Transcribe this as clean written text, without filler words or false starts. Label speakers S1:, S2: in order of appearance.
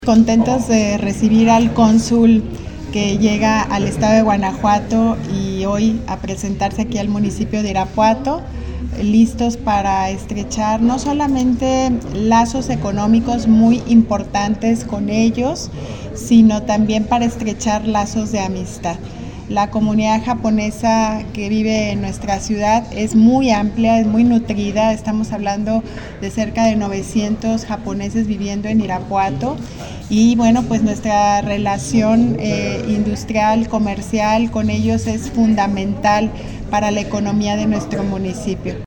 S1: Contentos de recibir al cónsul que llega al estado de Guanajuato y hoy a presentarse aquí al municipio de Irapuato, listos para estrechar no solamente lazos económicos muy importantes con ellos, sino también para estrechar lazos de amistad. La comunidad japonesa que vive en nuestra ciudad es muy amplia, es muy nutrida. Estamos hablando de cerca de 900 japoneses viviendo en Irapuato. Y bueno, pues nuestra relación industrial, comercial con ellos es fundamental para la economía de nuestro municipio.